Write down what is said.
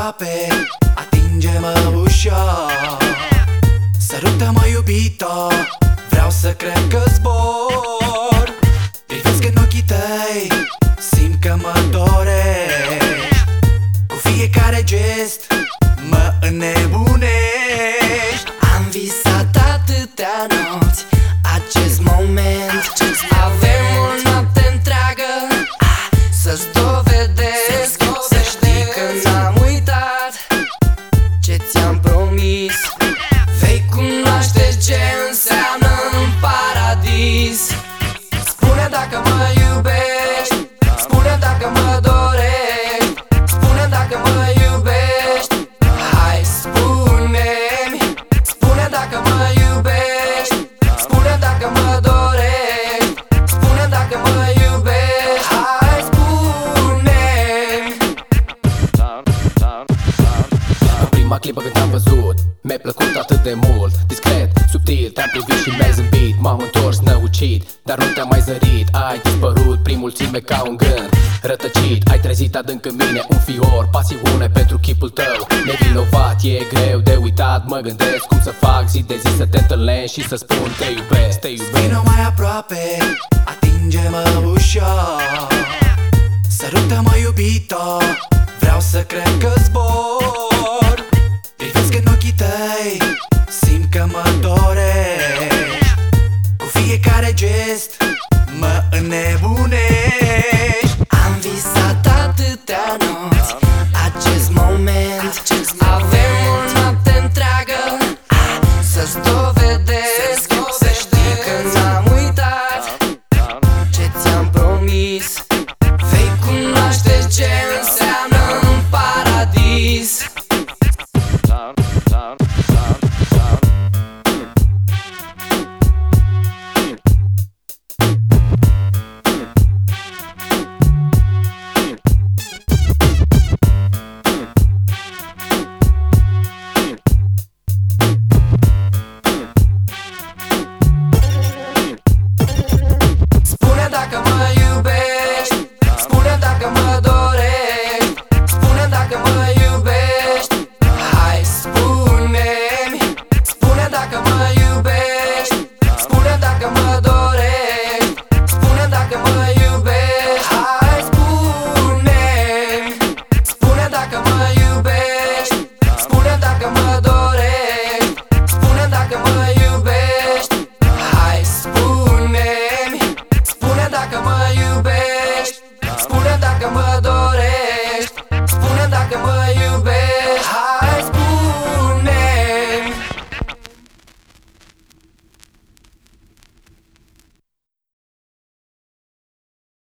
aproape, atinge-mă ușor. Sărută-mă, iubito, vreau să cred că zbor. Privesc în ochii tăi, simt că mă dorești. Cu fiecare gest mă înnebunești. Am visat atâtea nopți acest moment. Avem o noapte întreagă să-ți dovedesc. Să știi că n-am uitat ce ți-am promis. Vei cunoaște ce înseamnă în paradis. Spune dacă mă iubești, spune dacă mă dorești, spune dacă mă iubești. Hai, spune-mi, spune dacă mă iubești, spune dacă mă dorești, spune dacă mă iubești. Hai, spune-mi. În prima clipă când te-am văzut, mi-ai plăcut atât de mult. Discret, subtil, te-am privit și mi-ai zâmbit. M-am întors năucit, dar nu te-am mai zărit. Ai dispărut prin mulțime ca un gând rătăcit. Ai trezit adânc în mine un fior, pasiune pentru chipul tău nevinovat. E greu de uitat, mă gândesc cum să fac zi de zi să te întâlnesc și să spun te iubesc, te iubesc. Vino mai aproape, atinge-mă ușor. Sărută-mă, iubito, vreau să cred că zbor. Privesc în ochii tăi, simt că mă dorești. Cu fiecare gest mă înnebunești. Am visat atâtea nopți